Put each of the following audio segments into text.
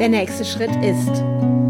der nächste Schritt ist,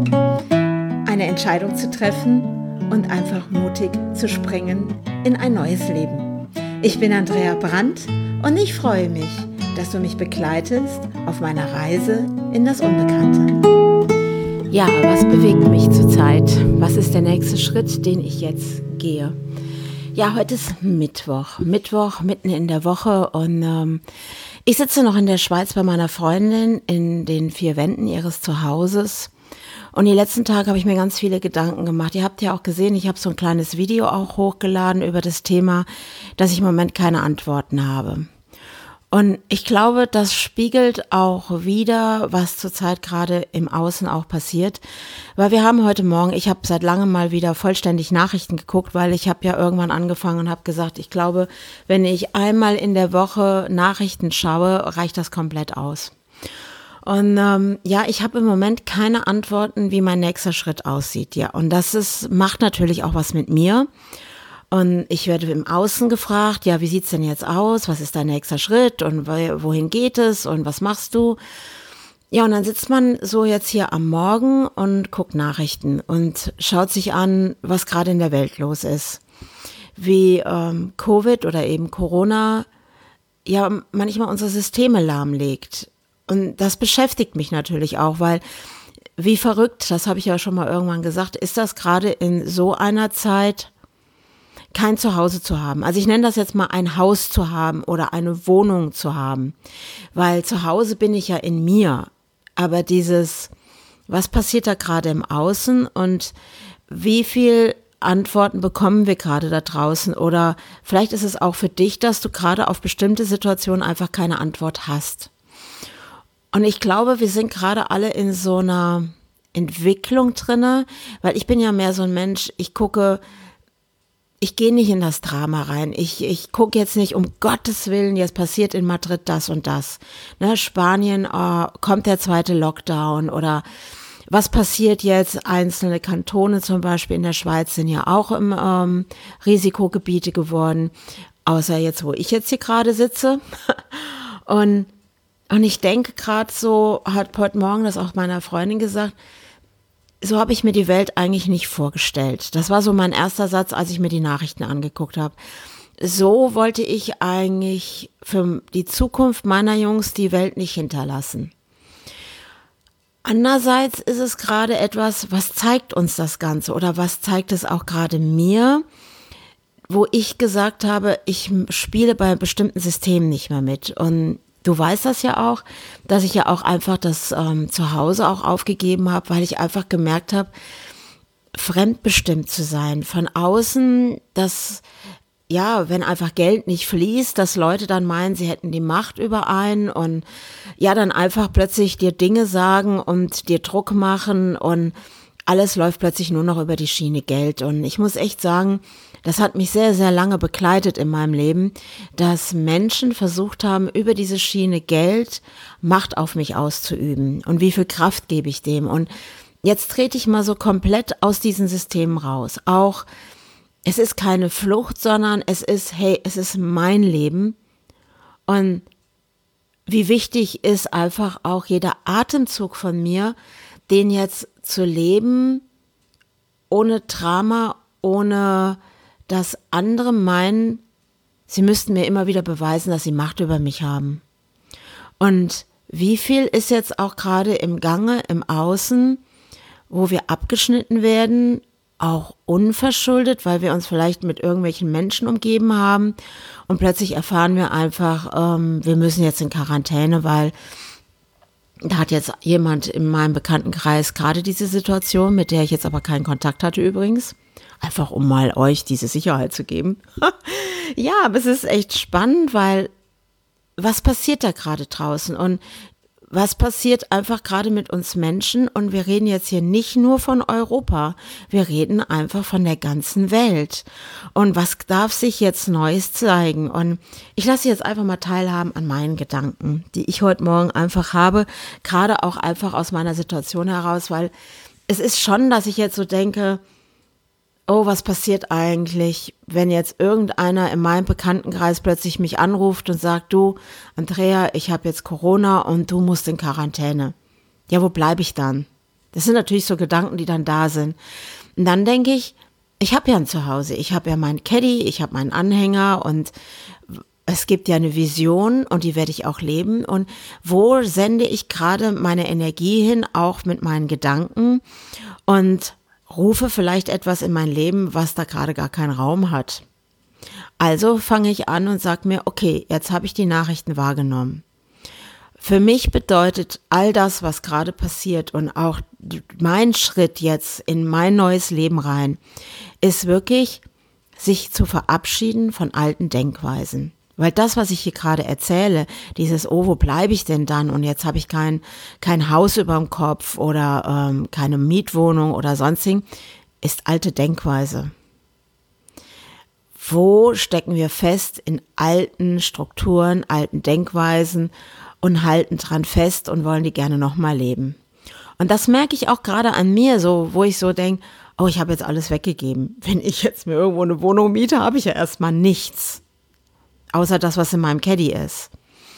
eine Entscheidung zu treffen und einfach mutig zu springen in ein neues Leben. Ich bin Andrea Brandt und ich freue mich, dass du mich begleitest auf meiner Reise in das Unbekannte. Ja, was bewegt mich zurzeit? Was ist der nächste Schritt, den ich jetzt gehe? Ja, heute ist Mittwoch mitten in der Woche und ich sitze noch in der Schweiz bei meiner Freundin in den 4 Wänden ihres Zuhauses und die letzten Tage habe ich mir ganz viele Gedanken gemacht. Ihr habt ja auch gesehen, ich habe so ein kleines Video auch hochgeladen über das Thema, dass ich im Moment keine Antworten habe. Und ich glaube, das spiegelt auch wider, was zurzeit gerade im Außen auch passiert. Weil wir haben heute Morgen, ich habe seit langem mal wieder vollständig Nachrichten geguckt, weil ich habe ja irgendwann angefangen und habe gesagt, ich glaube, wenn ich einmal in der Woche Nachrichten schaue, reicht das komplett aus. Und ich habe im Moment keine Antworten, wie mein nächster Schritt aussieht. Ja, und macht natürlich auch was mit mir. Und ich werde im Außen gefragt, ja, wie sieht's denn jetzt aus? Was ist dein nächster Schritt? Und wohin geht es? Und was machst du? Ja, und dann sitzt man so jetzt hier am Morgen und guckt Nachrichten und schaut sich an, was gerade in der Welt los ist. Wie Covid oder eben Corona ja manchmal unsere Systeme lahmlegt. Und das beschäftigt mich natürlich auch, weil wie verrückt, das habe ich ja schon mal irgendwann gesagt, ist das gerade in so einer Zeit, kein Zuhause zu haben. Also ich nenne das jetzt mal ein Haus zu haben oder eine Wohnung zu haben, weil zu Hause bin ich ja in mir. Aber was passiert da gerade im Außen und wie viel Antworten bekommen wir gerade da draußen? Oder vielleicht ist es auch für dich, dass du gerade auf bestimmte Situationen einfach keine Antwort hast. Und ich glaube, wir sind gerade alle in so einer Entwicklung drinne, weil ich bin ja mehr so ein Mensch, ich gehe nicht in das Drama rein. Ich gucke jetzt nicht, um Gottes Willen, jetzt passiert in Madrid das und das. Ne, Spanien, kommt der zweite Lockdown oder was passiert jetzt? Einzelne Kantone zum Beispiel in der Schweiz sind ja auch im Risikogebiete geworden, außer jetzt, wo ich jetzt hier gerade sitze. Und ich denke gerade so, hat heute Morgen das auch meiner Freundin gesagt, so habe ich mir die Welt eigentlich nicht vorgestellt. Das war so mein erster Satz, als ich mir die Nachrichten angeguckt habe. So wollte ich eigentlich für die Zukunft meiner Jungs die Welt nicht hinterlassen. Andererseits ist es gerade etwas, was zeigt uns das Ganze oder was zeigt es auch gerade mir, wo ich gesagt habe, ich spiele bei bestimmten Systemen nicht mehr mit. Und du weißt das ja auch, dass ich ja auch einfach das Zuhause auch aufgegeben habe, weil ich einfach gemerkt habe, fremdbestimmt zu sein. Von außen, dass, ja, wenn einfach Geld nicht fließt, dass Leute dann meinen, sie hätten die Macht über einen und ja, dann einfach plötzlich dir Dinge sagen und dir Druck machen und alles läuft plötzlich nur noch über die Schiene Geld. Und ich muss echt sagen, das hat mich sehr, sehr lange begleitet in meinem Leben, dass Menschen versucht haben, über diese Schiene Geld Macht auf mich auszuüben. Und wie viel Kraft gebe ich dem? Und jetzt trete ich mal so komplett aus diesen Systemen raus. Auch, es ist keine Flucht, sondern es ist mein Leben. Und wie wichtig ist einfach auch jeder Atemzug von mir, den jetzt zu leben, ohne Drama, ohne dass andere meinen, sie müssten mir immer wieder beweisen, dass sie Macht über mich haben. Und wie viel ist jetzt auch gerade im Gange, im Außen, wo wir abgeschnitten werden, auch unverschuldet, weil wir uns vielleicht mit irgendwelchen Menschen umgeben haben und plötzlich erfahren wir einfach, wir müssen jetzt in Quarantäne, weil da hat jetzt jemand in meinem Bekanntenkreis gerade diese Situation, mit der ich jetzt aber keinen Kontakt hatte übrigens. Einfach um mal euch diese Sicherheit zu geben. Ja, aber es ist echt spannend, weil was passiert da gerade draußen und was passiert einfach gerade mit uns Menschen? Und wir reden jetzt hier nicht nur von Europa, wir reden einfach von der ganzen Welt. Und was darf sich jetzt Neues zeigen? Und ich lasse jetzt einfach mal teilhaben an meinen Gedanken, die ich heute Morgen einfach habe, gerade auch einfach aus meiner Situation heraus, weil es ist schon, dass ich jetzt so denke, oh, was passiert eigentlich, wenn jetzt irgendeiner in meinem Bekanntenkreis plötzlich mich anruft und sagt, du, Andrea, ich habe jetzt Corona und du musst in Quarantäne. ja, wo bleibe ich dann? Das sind natürlich so Gedanken, die dann da sind. Und dann denke ich habe ja ein Zuhause, ich habe ja meinen Caddy, ich habe meinen Anhänger und es gibt ja eine Vision und die werde ich auch leben. Und wo sende ich gerade meine Energie hin, auch mit meinen Gedanken und rufe vielleicht etwas in mein Leben, was da gerade gar keinen Raum hat. Also fange ich an und sage mir, okay, jetzt habe ich die Nachrichten wahrgenommen. Für mich bedeutet all das, was gerade passiert und auch mein Schritt jetzt in mein neues Leben rein, ist wirklich, sich zu verabschieden von alten Denkweisen. Weil das, was ich hier gerade erzähle, dieses, oh, wo bleibe ich denn dann? Und jetzt habe ich kein Haus über dem Kopf oder keine Mietwohnung oder sonstigen, ist alte Denkweise. Wo stecken wir fest in alten Strukturen, alten Denkweisen und halten dran fest und wollen die gerne nochmal leben? Und das merke ich auch gerade an mir, so, wo ich so denke, oh, ich habe jetzt alles weggegeben. Wenn ich jetzt mir irgendwo eine Wohnung miete, habe ich ja erstmal nichts. Außer das, was in meinem Caddy ist.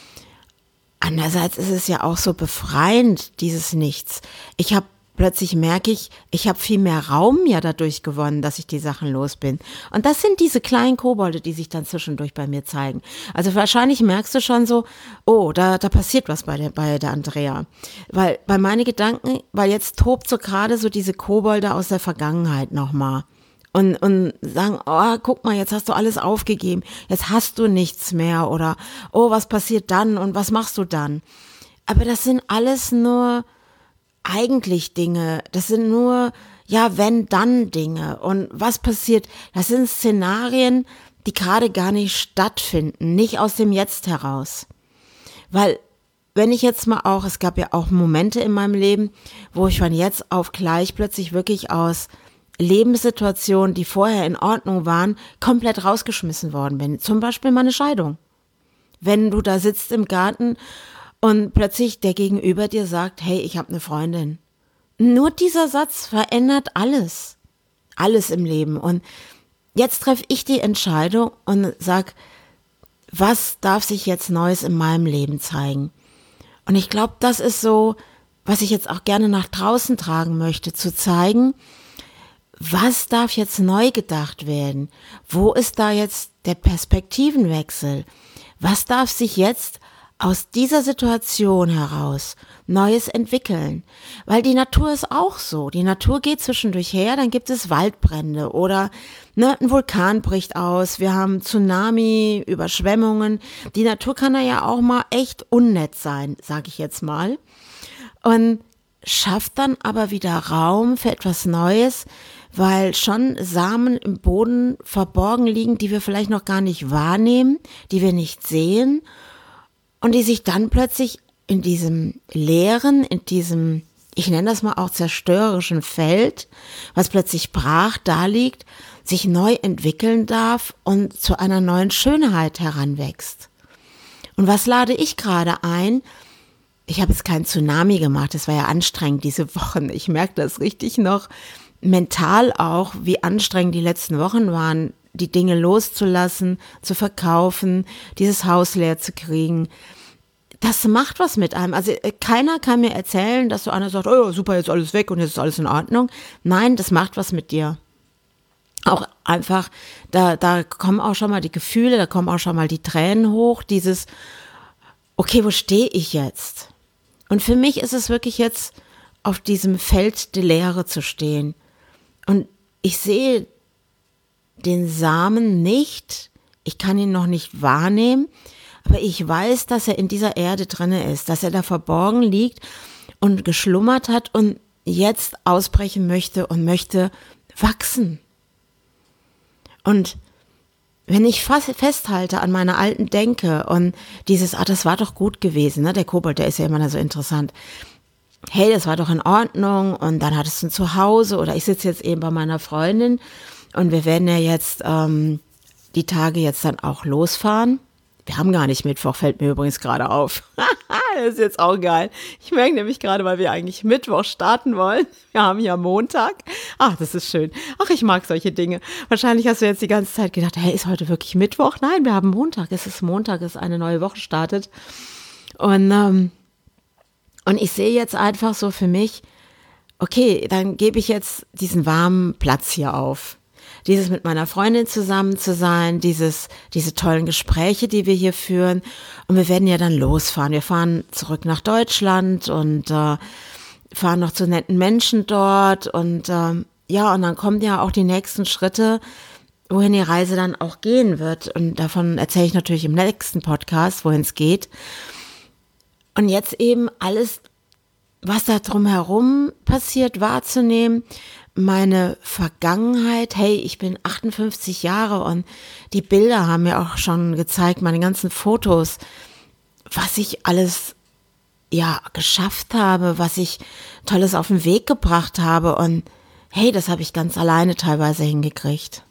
Andererseits ist es ja auch so befreiend, dieses Nichts. Plötzlich merke ich habe viel mehr Raum ja dadurch gewonnen, dass ich die Sachen los bin. Und das sind diese kleinen Kobolde, die sich dann zwischendurch bei mir zeigen. Also wahrscheinlich merkst du schon so, oh, da passiert was bei der Andrea. Weil bei meinen Gedanken, weil jetzt tobt so gerade so diese Kobolde aus der Vergangenheit nochmal. Und sagen, oh, guck mal, jetzt hast du alles aufgegeben, jetzt hast du nichts mehr oder, oh, was passiert dann und was machst du dann? Aber das sind alles nur eigentlich Dinge, das sind nur, ja, wenn, dann Dinge. Und was passiert, das sind Szenarien, die gerade gar nicht stattfinden, nicht aus dem Jetzt heraus. Weil, wenn ich jetzt mal auch, es gab ja auch Momente in meinem Leben, wo ich von jetzt auf gleich plötzlich wirklich aus Lebenssituationen, die vorher in Ordnung waren, komplett rausgeschmissen worden bin. Zum Beispiel meine Scheidung. Wenn du da sitzt im Garten und plötzlich der Gegenüber dir sagt, hey, ich habe eine Freundin. Nur dieser Satz verändert alles. Alles im Leben. Und jetzt treffe ich die Entscheidung und sag, was darf sich jetzt Neues in meinem Leben zeigen? Und ich glaube, das ist so, was ich jetzt auch gerne nach draußen tragen möchte, zu zeigen, was darf jetzt neu gedacht werden? Wo ist da jetzt der Perspektivenwechsel? Was darf sich jetzt aus dieser Situation heraus Neues entwickeln? Weil die Natur ist auch so. Die Natur geht zwischendurch her, dann gibt es Waldbrände oder ein Vulkan bricht aus, wir haben Tsunami, Überschwemmungen. Die Natur kann ja auch mal echt unnett sein, sage ich jetzt mal. Und schafft dann aber wieder Raum für etwas Neues, weil schon Samen im Boden verborgen liegen, die wir vielleicht noch gar nicht wahrnehmen, die wir nicht sehen und die sich dann plötzlich in diesem leeren, in diesem, ich nenne das mal auch zerstörerischen Feld, was plötzlich brach da liegt, sich neu entwickeln darf und zu einer neuen Schönheit heranwächst. Und was lade ich gerade ein? Ich habe jetzt keinen Tsunami gemacht, das war ja anstrengend diese Wochen. Ich merke das richtig noch mental auch, wie anstrengend die letzten Wochen waren, die Dinge loszulassen, zu verkaufen, dieses Haus leer zu kriegen. Das macht was mit einem. Also keiner kann mir erzählen, dass so einer sagt, oh super, jetzt alles weg und jetzt ist alles in Ordnung. Nein, das macht was mit dir. Auch einfach, da kommen auch schon mal die Gefühle, da kommen auch schon mal die Tränen hoch, dieses, okay, wo stehe ich jetzt? Und für mich ist es wirklich jetzt, auf diesem Feld der Leere zu stehen. Und ich sehe den Samen nicht, ich kann ihn noch nicht wahrnehmen, aber ich weiß, dass er in dieser Erde drinne ist, dass er da verborgen liegt und geschlummert hat und jetzt ausbrechen möchte und möchte wachsen. Und wenn ich festhalte an meiner alten Denke und dieses, das war doch gut gewesen, ne? Der Kobold, der ist ja immer so interessant. Hey, das war doch in Ordnung und dann hattest du ein Zuhause oder ich sitze jetzt eben bei meiner Freundin und wir werden ja jetzt die Tage jetzt dann auch losfahren. Wir haben gar nicht Mittwoch, fällt mir übrigens gerade auf. Das ist jetzt auch geil. Ich merke nämlich gerade, weil wir eigentlich Mittwoch starten wollen. Wir haben ja Montag. Ach, das ist schön. Ach, ich mag solche Dinge. Wahrscheinlich hast du jetzt die ganze Zeit gedacht, hey, ist heute wirklich Mittwoch? Nein, wir haben Montag. Es ist Montag, es ist eine neue Woche startet. Und Und ich sehe jetzt einfach so für mich, okay, dann gebe ich jetzt diesen warmen Platz hier auf. Dieses mit meiner Freundin zusammen zu sein, diese tollen Gespräche, die wir hier führen. Und wir werden ja dann losfahren. Wir fahren zurück nach Deutschland und fahren noch zu netten Menschen dort. Und und dann kommen ja auch die nächsten Schritte, wohin die Reise dann auch gehen wird. Und davon erzähle ich natürlich im nächsten Podcast, wohin es geht. Und jetzt eben alles, was da drumherum passiert, wahrzunehmen, meine Vergangenheit, hey, ich bin 58 Jahre und die Bilder haben mir auch schon gezeigt, meine ganzen Fotos, was ich alles geschafft habe, was ich Tolles auf den Weg gebracht habe und hey, das habe ich ganz alleine teilweise hingekriegt.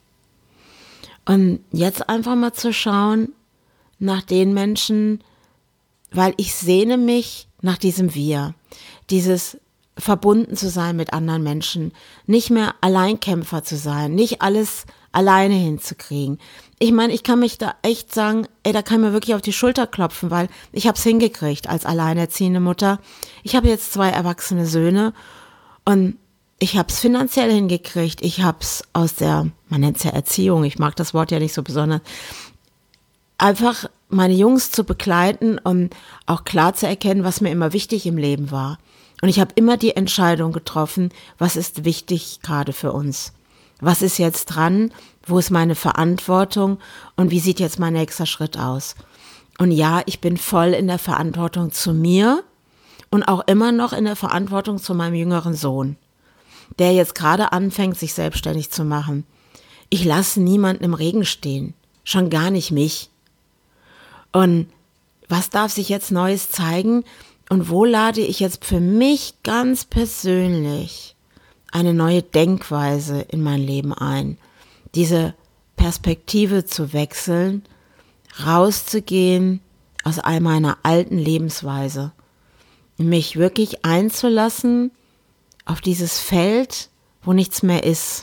Und jetzt einfach mal zu schauen nach den Menschen, weil ich sehne mich nach diesem Wir, dieses verbunden zu sein mit anderen Menschen, nicht mehr Alleinkämpfer zu sein, nicht alles alleine hinzukriegen. Ich meine, ich kann mich da echt sagen, da kann ich mir wirklich auf die Schulter klopfen, weil ich habe es hingekriegt als alleinerziehende Mutter. Ich habe jetzt 2 erwachsene Söhne und ich habe es finanziell hingekriegt. Ich habe es aus man nennt es ja Erziehung, ich mag das Wort ja nicht so besonders, einfach meine Jungs zu begleiten und auch klar zu erkennen, was mir immer wichtig im Leben war. Und ich habe immer die Entscheidung getroffen, was ist wichtig gerade für uns? Was ist jetzt dran? Wo ist meine Verantwortung? Und wie sieht jetzt mein nächster Schritt aus? Und ja, ich bin voll in der Verantwortung zu mir und auch immer noch in der Verantwortung zu meinem jüngeren Sohn, der jetzt gerade anfängt, sich selbstständig zu machen. Ich lasse niemanden im Regen stehen, schon gar nicht mich. Und was darf sich jetzt Neues zeigen? Und wo lade ich jetzt für mich ganz persönlich eine neue Denkweise in mein Leben ein? Diese Perspektive zu wechseln, rauszugehen aus all meiner alten Lebensweise, mich wirklich einzulassen auf dieses Feld, wo nichts mehr ist.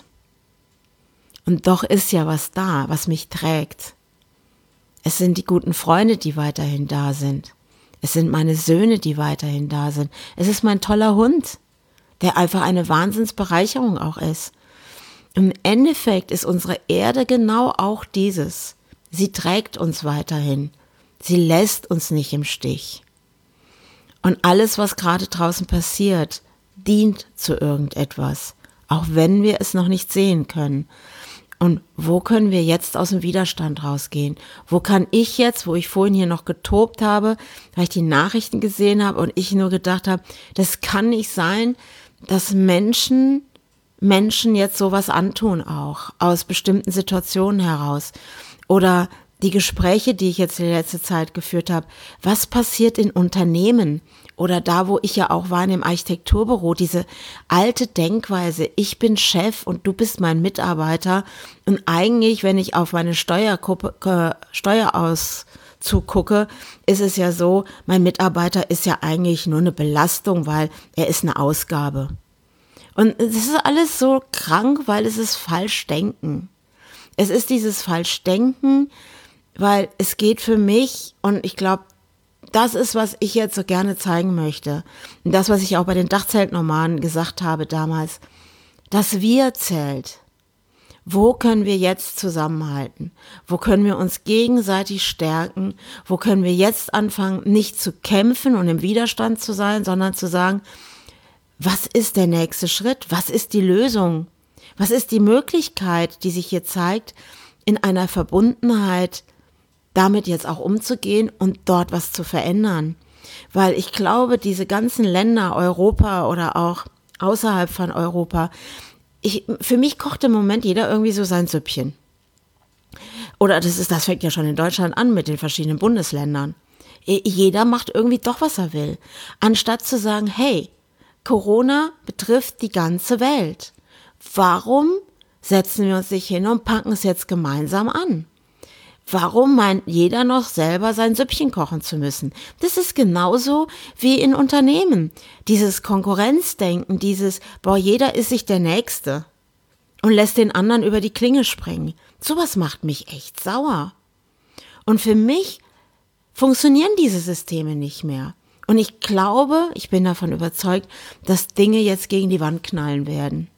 Und doch ist ja was da, was mich trägt. Es sind die guten Freunde, die weiterhin da sind. Es sind meine Söhne, die weiterhin da sind. Es ist mein toller Hund, der einfach eine Wahnsinnsbereicherung auch ist. Im Endeffekt ist unsere Erde genau auch dieses. Sie trägt uns weiterhin. Sie lässt uns nicht im Stich. Und alles, was gerade draußen passiert, dient zu irgendetwas, auch wenn wir es noch nicht sehen können. Und wo können wir jetzt aus dem Widerstand rausgehen? Wo kann ich jetzt, wo ich vorhin hier noch getobt habe, weil ich die Nachrichten gesehen habe und ich nur gedacht habe, das kann nicht sein, dass Menschen jetzt sowas antun auch, aus bestimmten Situationen heraus. Oder die Gespräche, die ich jetzt die letzte Zeit geführt habe, was passiert in Unternehmen? Oder da, wo ich ja auch war in dem Architekturbüro, diese alte Denkweise, ich bin Chef und du bist mein Mitarbeiter. Und eigentlich, wenn ich auf meine Steuerauszug gucke, ist es ja so, mein Mitarbeiter ist ja eigentlich nur eine Belastung, weil er ist eine Ausgabe. Und es ist alles so krank, weil es ist Falschdenken. Es ist dieses Falschdenken, weil es geht für mich, und ich glaube, das ist, was ich jetzt so gerne zeigen möchte. Und das, was ich auch bei den Dachzeltnomaden gesagt habe damals. Das Wir zählt. Wo können wir jetzt zusammenhalten? Wo können wir uns gegenseitig stärken? Wo können wir jetzt anfangen, nicht zu kämpfen und im Widerstand zu sein, sondern zu sagen, was ist der nächste Schritt? Was ist die Lösung? Was ist die Möglichkeit, die sich hier zeigt, in einer Verbundenheit damit jetzt auch umzugehen und dort was zu verändern? Weil ich glaube, diese ganzen Länder, Europa oder auch außerhalb von Europa, für mich kocht im Moment jeder irgendwie so sein Süppchen. Oder das fängt ja schon in Deutschland an mit den verschiedenen Bundesländern. Jeder macht irgendwie doch, was er will. Anstatt zu sagen, hey, Corona betrifft die ganze Welt. Warum setzen wir uns nicht hin und packen es jetzt gemeinsam an? Warum meint jeder noch selber sein Süppchen kochen zu müssen? Das ist genauso wie in Unternehmen. Dieses Konkurrenzdenken, jeder ist sich der Nächste und lässt den anderen über die Klinge springen. Sowas macht mich echt sauer. Und für mich funktionieren diese Systeme nicht mehr. Und ich glaube, ich bin davon überzeugt, dass Dinge jetzt gegen die Wand knallen werden.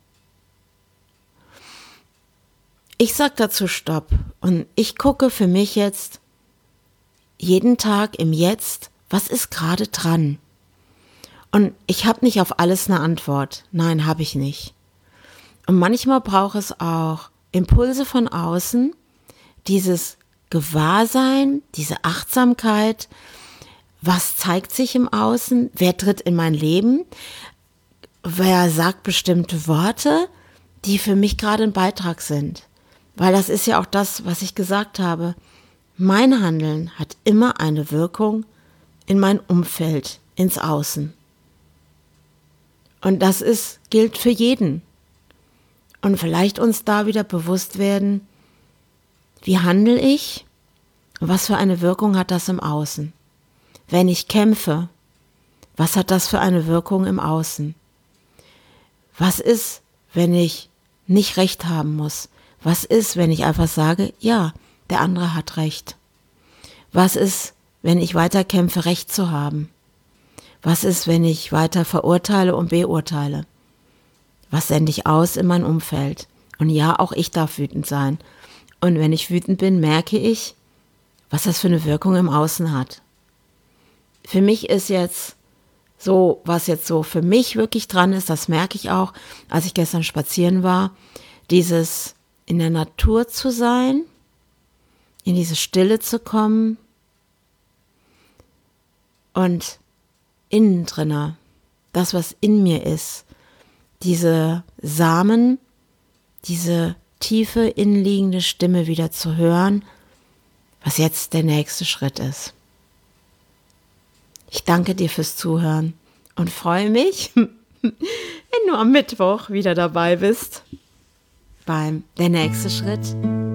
Ich sage dazu Stopp und ich gucke für mich jetzt jeden Tag im Jetzt, was ist gerade dran? Und ich habe nicht auf alles eine Antwort. Nein, habe ich nicht. Und manchmal braucht es auch Impulse von außen, dieses Gewahrsein, diese Achtsamkeit. Was zeigt sich im Außen? Wer tritt in mein Leben? Wer sagt bestimmte Worte, die für mich gerade ein Beitrag sind? Weil das ist ja auch das, was ich gesagt habe. Mein Handeln hat immer eine Wirkung in mein Umfeld, ins Außen. Und das gilt für jeden. Und vielleicht uns da wieder bewusst werden, wie handle ich? Was für eine Wirkung hat das im Außen? Wenn ich kämpfe, was hat das für eine Wirkung im Außen? Was ist, wenn ich nicht recht haben muss? Was ist, wenn ich einfach sage, ja, der andere hat recht? Was ist, wenn ich weiter kämpfe, Recht zu haben? Was ist, wenn ich weiter verurteile und beurteile? Was sende ich aus in mein Umfeld? Und ja, auch ich darf wütend sein. Und wenn ich wütend bin, merke ich, was das für eine Wirkung im Außen hat. Für mich ist jetzt so, was jetzt so für mich wirklich dran ist, das merke ich auch, als ich gestern spazieren war, dieses in der Natur zu sein, in diese Stille zu kommen und innen drinner, das, was in mir ist, diese Samen, diese tiefe innenliegende Stimme wieder zu hören, was jetzt der nächste Schritt ist. Ich danke dir fürs Zuhören und freue mich, wenn du am Mittwoch wieder dabei bist beim Der nächste Schritt